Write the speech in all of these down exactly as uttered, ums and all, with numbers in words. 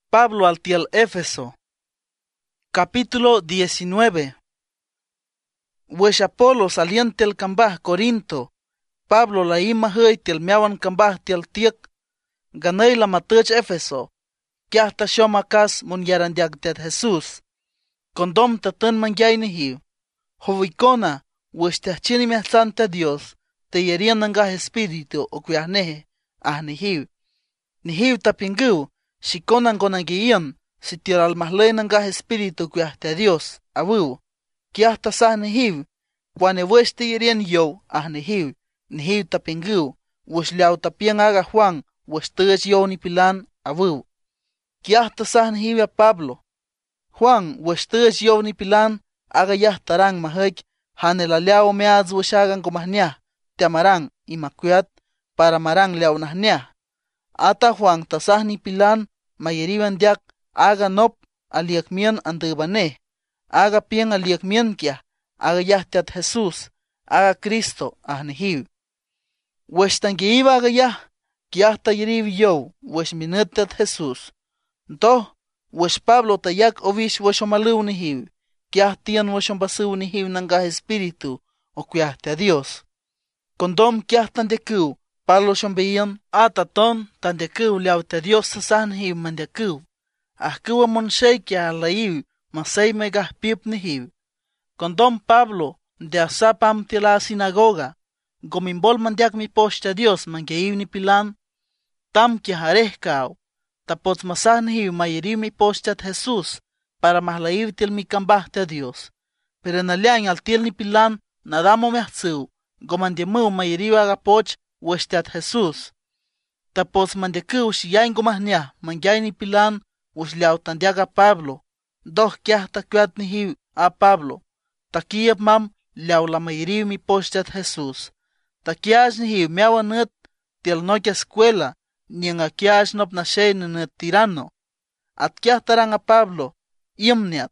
Pablo al tiel Éfeso. Capítulo diecinueve. Wesh Apolo saliente el cambaj Corinto. Pablo la ima hơi tiel miawan cambaj tiel tiek. Ganay la matech Éfeso. Que hasta shomakas mon yarandiag ted Jesús. Condom tatan mangyay nihiw. Hovicona, wesh tehchini miatlante Dios. Te yerian nangah espíritu o kuyahnehe. Ah nihiw. Nihiw tapingu. Shikonan gonangiyan. Si tiel almahlay nangah espíritu kuyahte Dios. Awu. Que hasta sah nihiw. Kwane wesh te yerian yo. Ah nihiw. Nihiw tapingu. Wesh liaw tapian aga Juan. Wesh tej yo ni pilan. Awu. Que hasta sah nihiw a Pablo. Juan, wesh tej yo ni pilan. Aga yah tarang mahek. Hane la liao meaz wesh agan gomahniah. Te amarang imakuat. Para marang liao nahniah. Ata Juan tasah ni pilan. Mayeriban diak. Aga nop aliakmian andebane. Aga pien aliakmian kia. Aga yah teat Jesús. Aga Cristo ahnihiw. Wesh tangiiba aga yah. Kiahta yeriv yo. Wesh minut teat Jesús. Ntoh. Wesh Pablo tayak ovish wesh omalu nihiw. Kiahtian wesh ombasiw nihiw nangah espíritu. O kuyahte a Dios. Condom kiahtan dekiw. Pablo shombeyan. Ataton tan dekiw liaute Dios sasah nihiw man dekiw. Ahkiwa monshay kia alaiw. Masay megah pip nihiw. Condom Pablo. De asapam tila sinagoga. Gomimbol mandiak mi poste a Dios mangeiw ni pilan. Tam kia harehkaw. Tapos masah nihiw mayeriw mi poste at Jesús. Para mahlaiw til mi kambahte a Dios. Pero naliang al til ni pilan. Nadamo mehtziw. Gomandiamuw mayeriw aga poch. Weste at Jesús. Tapos mandiakiw shiyain gomahniah. Mangyay ni pilan. Wesh liaw tandiaga Pablo. Doh kiah takwat nihiw a Pablo. Takiyap mam liaw la mayeriw mi poste at Jesús. Takiaj nihiw miawanut til nokia escuela. Nien a kiaj nop na shay nunut tirano. At kiah tarang a Pablo. Iamniat.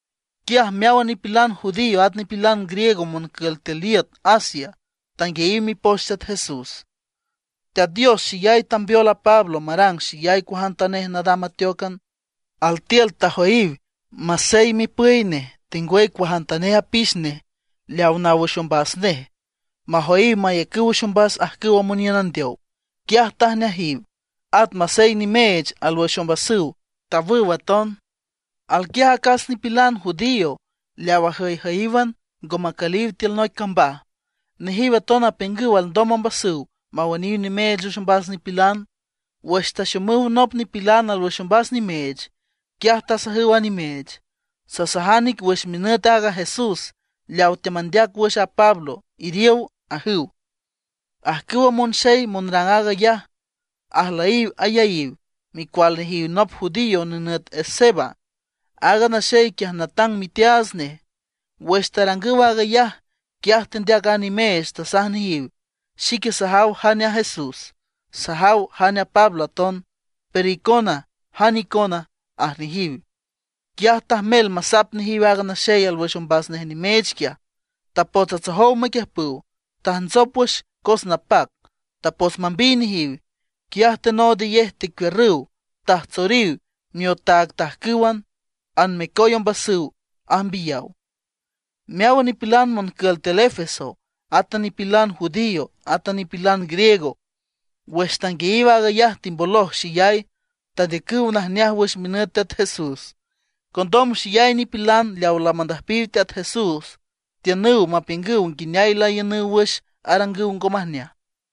Kiah miawan ni pilan judío at ni pilan griego mon kelteliat Asia. Tangeiw mi poste at Jesús. Te a Dios shiyay tambiola Pablo marang shiyay kuhantaneh nadamatiokan. Al tiel tahoiv. Masay mi puine. Tingway kuhantaneh apishne. Liaw na washombasne. Mahoiv mayekiw washombas ahkiw amunyanandyaw. Kiah tahnehiv. At masay ni mej al washombasiw. Tawiw aton. Al kiah akas ni pilan judío. Liaw ahay haivan. Gomakaliv til noy kamba. Nihiw aton apengiw al domambasiw. Mawaniw ni mej washombas ni pilan. Weshta shomuw nop ni pilan al washombas ni mej. Kiah tasahiwa ni mej. Sasahanik wesh minut aga Jesús. Liaw temandiak wesh a Pablo. Iriw ahiw. Ahkiwa monshay monrangaga yah. Ahlaiw ayayiw. Mi kwal nihiw nop judío ninut eseba. Aga na shay kiah natang mitiazne. Wesh tarangiwa aga yah. Kiah tendiak animesh tasah nihiw. Shiki sahaw hanya Jesús. Sahaw hanya Pablo aton. Perikona hanikona ahnihiw. Kiah tahmel masap nihiw aga na shay al washombas neh ni mej kiah. Tapos atzahow makiahpuw. Tahanzopwesh kos napak. Tapos mambi nihiw. Kiah teno de yeh tikwerriw. Tahtzoriw. Miotag tahkiwan. An mekoyon basiw. Ambiyaw. Miawa ni pilan mon keltel Éfeso. Ata ni pilan judío. Ata ni pilan griego. Wesh tangeiwa aga yah timboloh shiyay. Tadekiw nahniah wesh minut at Jesús. Condom shiyay ni pilan liaw la mandahpirte at Jesús. Tianuw mapingiw ginyay la yanuw wesh arangiw ngomahniah.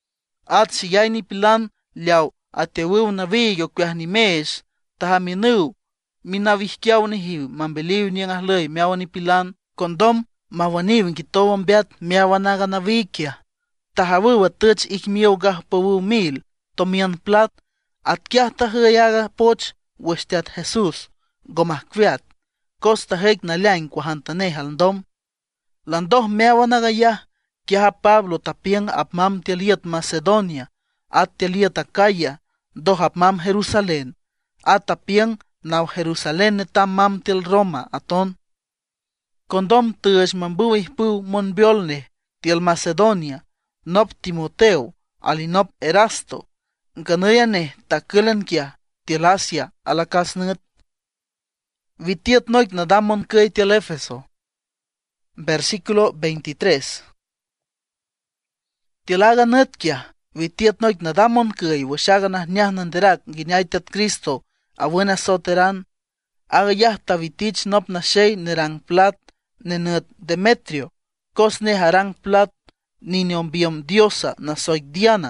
At shiyay ni pilan liaw atewiw naviyo kuyah ni mesh. Tahaminuw minavihkiaw nihiw mambeliw niyang ahlay miawan ni pilan. Condom mawaniw ngitowan beat miawan aga navikia. Tahawiw atuch ikmiyaw gahpawiw mil. Tomian plat. At kiah tahayaga poch weste at Jesús. Gomahkwiat. Costa hek na liang kuhantaneh aldom. Landoh miawan aga yah. Kiah Pablo tapiang apmam tialiat Macedonia. At tialiat Acaya. Doh apmam Jerusalén. At tapiang naw Jerusalén netam mam til Roma aton. Condom tush mambuwih pu monbiolne. Til Macedonia. Nop Timoteo. Alinop Erasto. Ganayane takulan kia. tiel Asia alakas nët. Vitiet noik nadamon këy tiel Éfeso. Versículo veintitrés. Tiel aga nët kia, vitiet noik nadamon këy wëshaga najñaj nanderak giñaytet Cristo abuena soteran. Aga yah tavitich nop na shey nerang plat nenët Demetrio, kos ne harang plat ninionbiom diosa na soik Diana.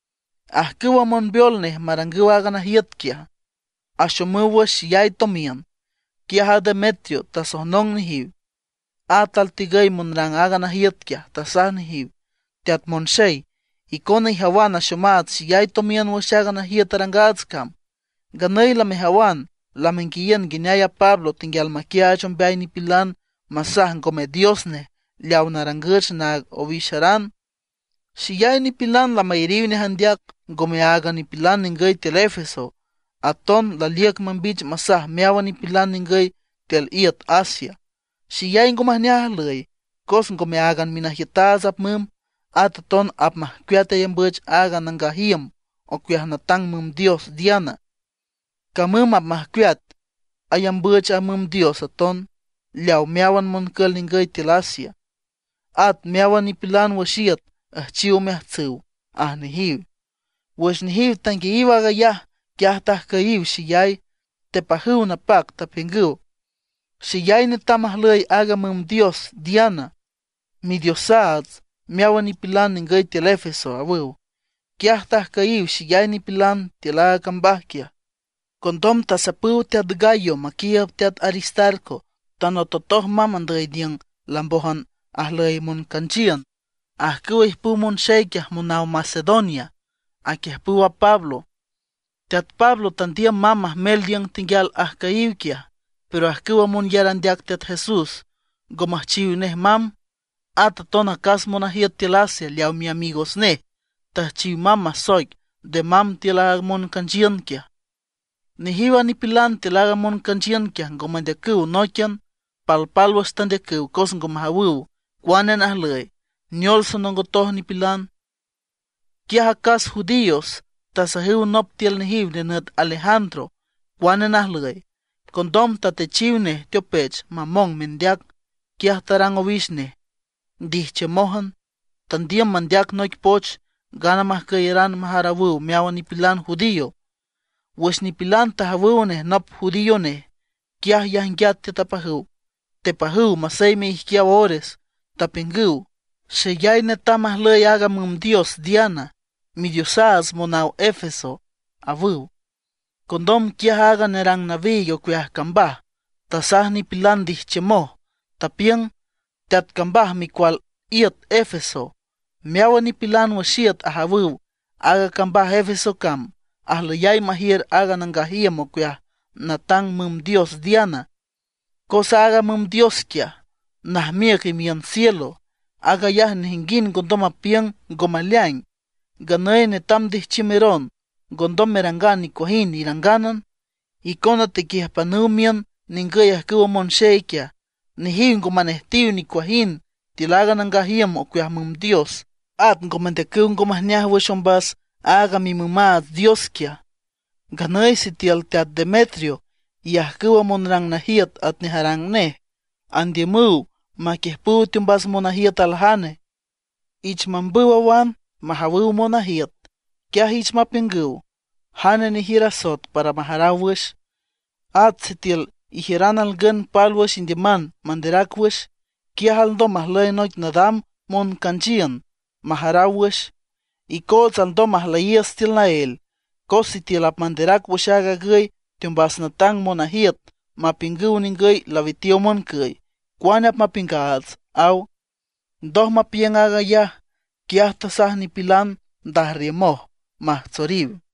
Ahkuwa monbiol ne maranguwa aga na hiet kia. Ashomuwa shiyay tomian. Kia ha Demetrio tasohnong ni hiw. Atal tigay monrang aga na hiet kia tasah ni hiw. Tiat monshey, ikone hawan ashomaat shiyay tomian washaga na hiet arangaatskam. Ganay la me hawan. La menkiyen ginyaya Pablo tingyal makiachon bay ni pilan masah ngome Diosne liaw narangach nag obisharan. Shiyay ni pilan la mayriw ni handiak ngome aga ni pilan ningay tel Éfeso. Aton la liak mambich masah meawa ni pilan ningay tel iat Asia. Shiyay ngomahnyah lay kos ngome agan minahitaz ap mum at aton ap mahkyate yambach aga nangahiem o kyah natang mum Dios Diana. Kamum ap mahkyat ayam bach amum Dios aton liaw meawan monkel ningay til Asia. At meawan ni pilan washiat ah chiw mehtsew ah nihiw. Was nihiw tangi iwa gayah kiah tah kaiw shiyay tepahiw na pak tapingiw. Shiyay ni tamahlay aga mum Dios Diana. Mi diosaats meawan ni pilan ningay til Éfeso awiw. Kiah tah kaiw shiyay ni pilan til aga kambah kia. Kondom tasapuw tiat Gayo makiyab tiat Aristarco tanototoh mamanday diyang lambohan ahlay mon kanchian. Ahkuwa ihpu mon sheykiah monaw Macedonia. Akihpuwa Pablo. Tiat Pablo tandiyang mamah meldiyang tingyal ahkaiw kia. Pero ahkuwa mon yarandiak tiat Jesus. Gomahchiw neh mam. At aton akas monahiat tilasia liaw mi amigos neh. Tahchiw mamah soik de mam tilaag mon kanchian kia. Nihiwa ni pilan tilaga mon kanchian kia ngomandekiw nokian, palpalwas tandekiw kos ngomahawiw, kwanen ahlay, nyolso nongotoh ni pilan. Kia hakas judíos, tasahiw nop tiel nihiw nenat Alejandro, kwanen ahlay, kondom tatechiw ne tiopech mamong mendiak, kia tarang ovishne, dihchemohan, tandiam mandiak noik poch, gana mahkayeran maharawiw meawan ni pilan judío. Wes ni pilan tahawiwne nop judíone, kiah yahngyat tetapahiw, tepahiw masay me ihkia ores, tapingiw, sheyay netamah lay aga mum Dios Diana, mi diosaas monaw Éfeso, awiw. Kondom kiah aga nerang naviyo kuyah kambah, tasah ni pilan dihchemoh, tapiang, tiat kambah mi kwal iat Éfeso, meawa ni pilan washiat ahawiw, aga kambah Éfeso kam, ahlayay mahir aga nangahia mo kuyah natang mum Dios Diana. Cosa aga mum Dios kia, nahmiak imian cielo, aga yah nihingin gondom apiang gomaliang, ganay netam dihchimeron, gondom merangan ni kohin iranganan, ikona tekih panumian ningayah kuwa monshey kia, nihin gomanehtiu ni kohin, tilaga nangahia mo kuyah mum Dios, at ngomantekiw ngomahnyah washombas, aga mi mumad Dios kia. Ganay si tiel tiat Demetrio, yahkuwa monrang nahiat at niharang ne, andimuw, makihpuw timbas monahiat alhane. Ich mambuwawan, mahawiw monahiat, kiah ich mapinguw, hane ni hirasot para maharawwish, at si tiel ihiran algan palwish indiman manderakwish, kiah aldo mahlay noik nadam mon kanchian, maharawwish, iko zaldo mahlayas til nael, kosi til apmanderak washaga gay, timbas natang monahiat, mapinguw ningay lavitio mon kay, kwanap mapingaats, aw, doh mapiang aga yah, kiah tasah ni pilan, dahriemoh, mahtzoriv.